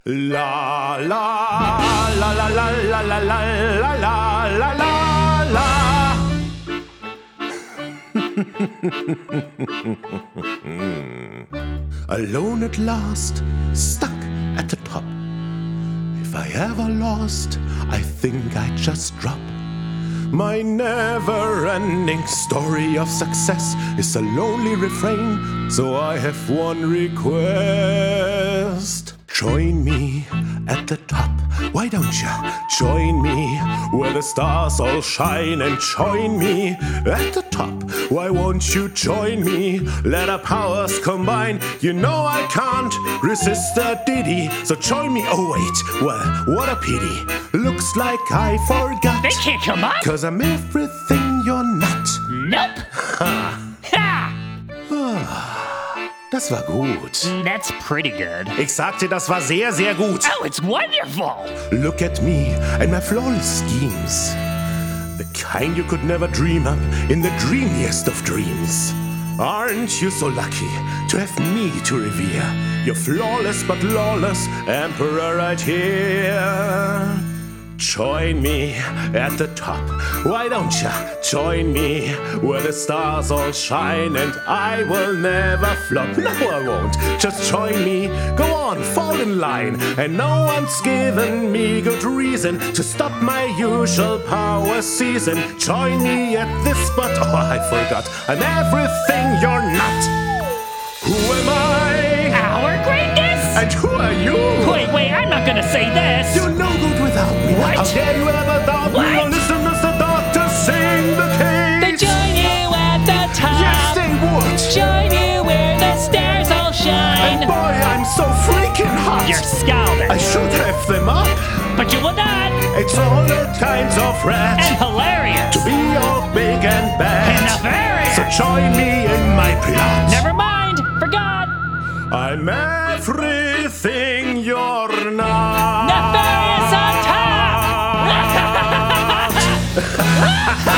La la la la la la la la la la la la. Alone at last, stuck at the top. If I ever lost, I think I'd just drop. My never-ending story of success is a lonely refrain, so I have one request. Join me at the top, why don't you? Join me where the stars all shine, and join me at the top. Why won't you join me? Let our powers combine. You know I can't resist a ditty, so join me. Oh wait, well, what a pity. Looks like I forgot. They can't come up? 'Cause I'm everything you're not. Nope. Ha! Das war gut. That's pretty good. Ich sagte, das war sehr, sehr gut. Oh, it's wonderful. Look at me and my flawless schemes. The kind you could never dream up in the dreamiest of dreams. Aren't you so lucky to have me to revere? You're flawless but lawless emperor right here. Join me at the top, why don't you? Join me where the stars all shine, and I will never flop. No, I won't. Just join me, go on, fall in line. And no one's given me good reason to stop my usual power season. Join me at this spot. Oh, I forgot. I'm everything you're not. Who am I? Our greatness? And who are you? Wait, I'm not gonna say this. You're no good without me. What? How dare you ever doubt me? What? Or listen as the doctor sing the They case. join you at the top. Yes, they would. Join you where the stars all shine. And boy, I'm so freaking hot. You're scalding. I should have them up. But you will not. It's all kinds of rats And hilarious. to be all big and bad. Nefarious. So join me in my plot. Never mind. Forgot. I'm everything you're not. Nefarious on top.